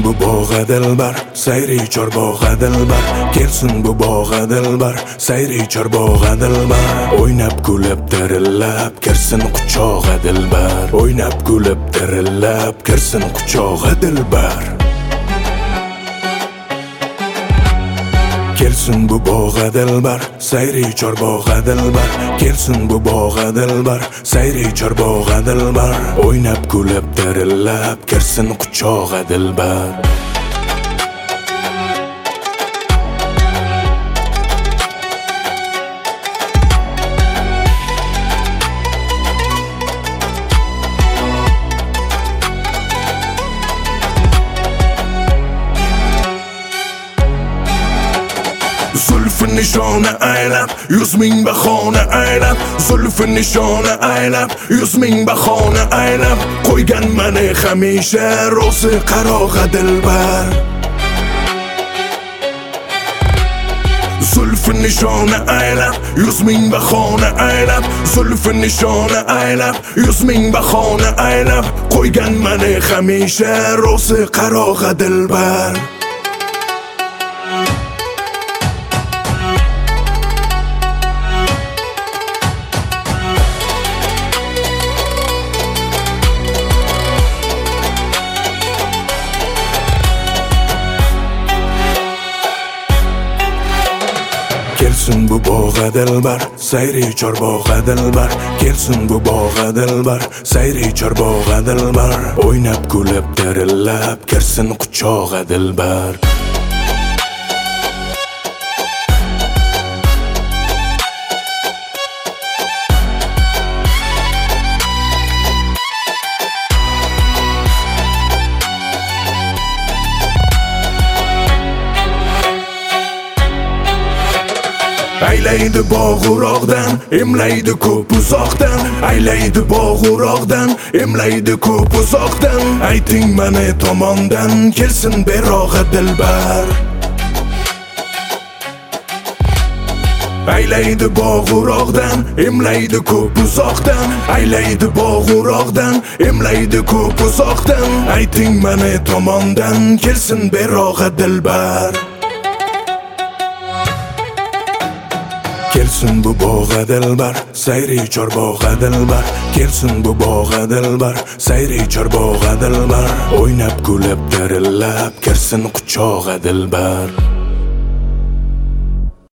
Kelsin bu bog'a dilbar, sayri chorbog'a dilbar. Kelsin bu bog'a dilbar, sayri chorbog'a dilbar. O'ynab kulib dirillab, kirsin quchog'a dilbar. O'ynab kulib dirillab, kirsin quchog'a dilbar. Kelsin bu bog'a dilbar, sayri chorbog'a dilbar. Kelsin bu bog'a dilbar, sayri chorbog'a dilbar. O'ynab kulib dirillab, kirsin quchog'a dilbar. Zulfü nişona aylab, 100 ming bahona aylab. Zulfü nişona aylab, 100 ming bahona aylab. Qo'ygan mani hamisha ro'zi qarog'a dilbar. Zulfü nişona aylab, 100 ming bahona aylab. Zulfü nişona aylab, 100 ming bahona aylab. Qo'ygan mani hamisha ro'zi qarog'a dilbar. Kelsin bu bog'a dilbar, sayri chorbog'a dilbar. Kelsin bu bog'a dilbar, sayri chorbog'a dilbar. O'ynab kulib dirillab, kirsin quchog'a dilbar. Aylaydi bog'uroqdan, emlaydi ko'p uzoqdan. Aylaydi bog'uroqdan, emlaydi ko'p uzoqdan. Ayting mani tomondan, kelsin berog'a dilbar. Aylaydi bog'uroqdan, emlaydi ko'p uzoqdan. Aylaydi bog'uroqdan, emlaydi ko'p uzoqdan. Ayting mani tomondan, kelsin berog'a dilbar. Kelsin bu bog'a dilbar, sayri chorbog'a dilbar. Kelsin bu bog'a dilbar, sayri chorbog'a dilbar. O'ynab kulib dirillab, kirsin quchog'a dilbar.